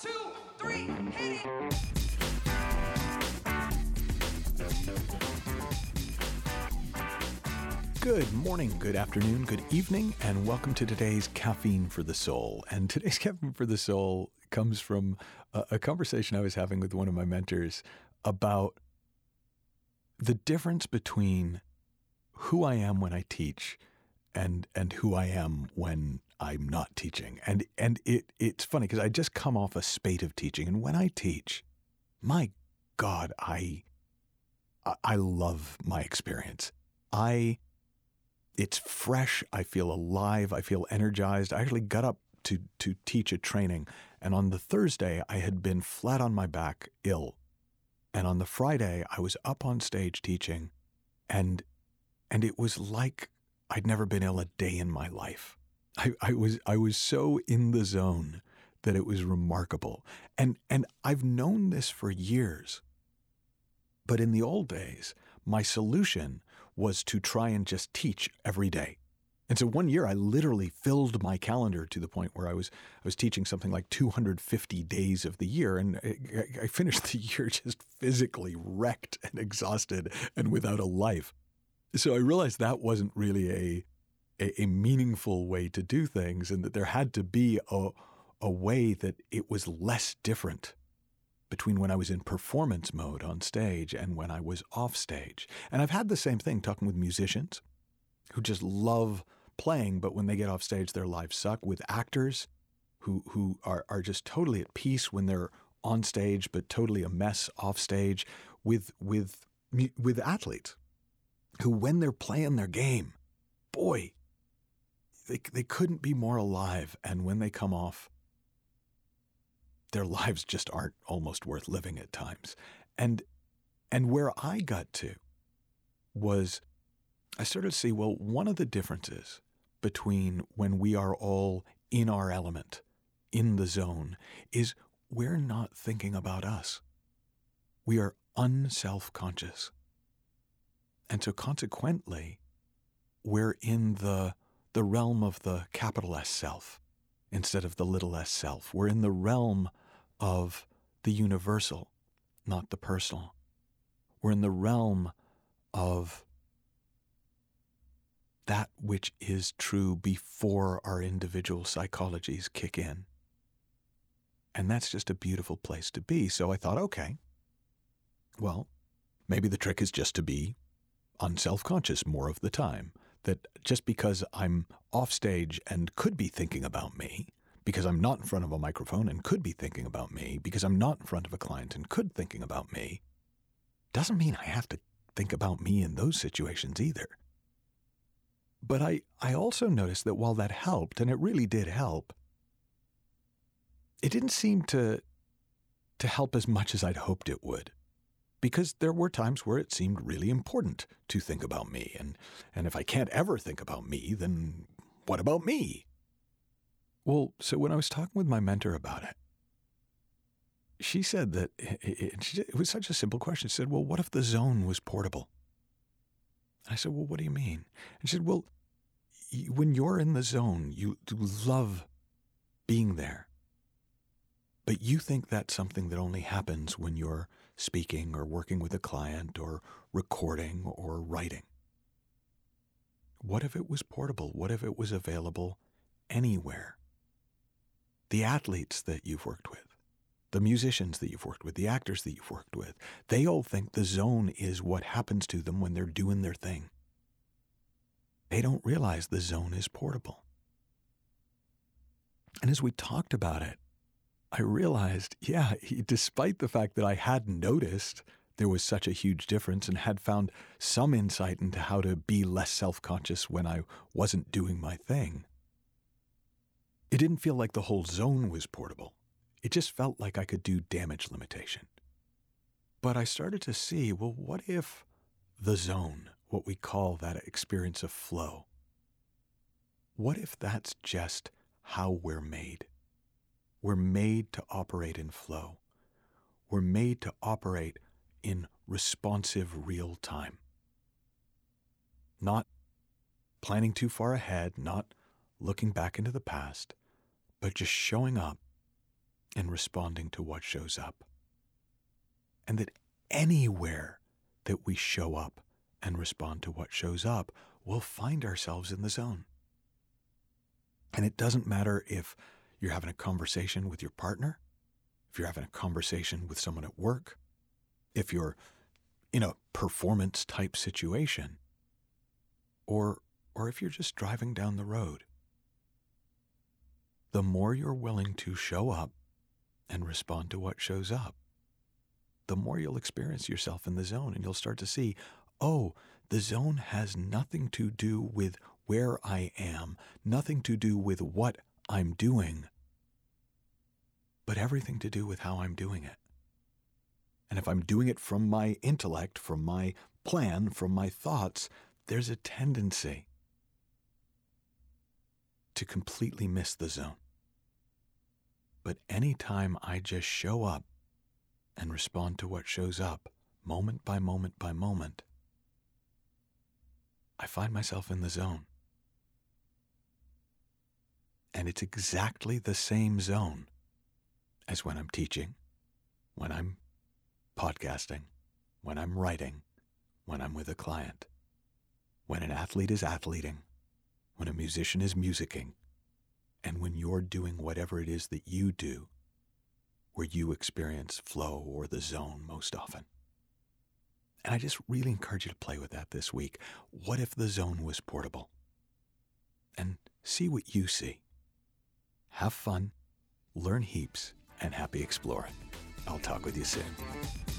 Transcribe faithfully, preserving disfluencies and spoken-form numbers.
two, three, hit it! Good morning, good afternoon, good evening, and welcome to today's Caffeine for the Soul. And today's Caffeine for the Soul comes from a, a conversation I was having with one of my mentors about the difference between who I am when I teach and and who I am when I'm not teaching. And and it it's funny because I just come off a spate of teaching, and when I teach, my God, I I love my experience. I It's fresh. I feel alive. I feel energized. I actually got up to, to teach a training. And on the Thursday, I had been flat on my back, ill. And on the Friday, I was up on stage teaching. And and it was like I'd never been ill a day in my life. I, I was I was so in the zone that it was remarkable. And and I've known this for years. But in the old days, my solution was to try and just teach every day. And so one year I literally filled my calendar to the point where I was I was teaching something like two hundred fifty days of the year. And I, I finished the year just physically wrecked and exhausted and without a life. So I realized that wasn't really a, a, a meaningful way to do things, and that there had to be a, a way that it was less different between when I was in performance mode on stage and when I was off stage. And I've had the same thing talking with musicians who just love playing, but when they get off stage, their lives suck. With actors who who are, are just totally at peace when they're on stage, but totally a mess off stage. With with with athletes who, when they're playing their game, boy, they they couldn't be more alive. And when they come off, their lives just aren't almost worth living at times. And and where I got to was I started to see, well, one of the differences between when we are all in our element, in the zone, is we're not thinking about us. We are unself-conscious. And so consequently, we're in the the realm of the capital S self instead of the little s self. We're in the realm of the universal, not the personal. We're in the realm of that which is true before our individual psychologies kick in. And that's just a beautiful place to be. So I thought, okay, well, maybe the trick is just to be unself-conscious more of the time. That just because I'm off stage and could be thinking about me, because I'm not in front of a microphone and could be thinking about me, because I'm not in front of a client and could thinking about me, doesn't mean I have to think about me in those situations either. But I, I also noticed that while that helped, and it really did help, it didn't seem to, to help as much as I'd hoped it would. Because there were times where it seemed really important to think about me. And, and if I can't ever think about me, then what about me? Well, so when I was talking with my mentor about it, she said that it, it was such a simple question. She said, well, what if the zone was portable? I said, well, what do you mean? And she said, well, when you're in the zone, you love being there. But you think that's something that only happens when you're speaking or working with a client or recording or writing. What if it was portable? What if it was available anywhere? The athletes that you've worked with, the musicians that you've worked with, the actors that you've worked with, they all think the zone is what happens to them when they're doing their thing. They don't realize the zone is portable. And as we talked about it, I realized, yeah, despite the fact that I had noticed there was such a huge difference and had found some insight into how to be less self-conscious when I wasn't doing my thing, it didn't feel like the whole zone was portable. It just felt like I could do damage limitation. But I started to see, well, what if the zone, what we call that experience of flow, what if that's just how we're made? We're made to operate in flow. We're made to operate in responsive real time. Not planning too far ahead, not looking back into the past, but just showing up and responding to what shows up. And that anywhere that we show up and respond to what shows up, we'll find ourselves in the zone. And it doesn't matter if you're having a conversation with your partner, if you're having a conversation with someone at work, if you're in a performance type situation, or or if you're just driving down the road. The more you're willing to show up and respond to what shows up, the more you'll experience yourself in the zone, and you'll start to see, oh, the zone has nothing to do with where I am, nothing to do with what I'm doing, but everything to do with how I'm doing it. And if I'm doing it from my intellect, from my plan, from my thoughts, there's a tendency to completely miss the zone. But anytime I just show up and respond to what shows up, moment by moment by moment, I find myself in the zone. And it's exactly the same zone as when I'm teaching, when I'm podcasting, when I'm writing, when I'm with a client, when an athlete is athleting, when a musician is musicking, and when you're doing whatever it is that you do, where you experience flow or the zone most often. And I just really encourage you to play with that this week. What if the zone was portable? And see what you see. Have fun, learn heaps, and happy exploring. I'll talk with you soon.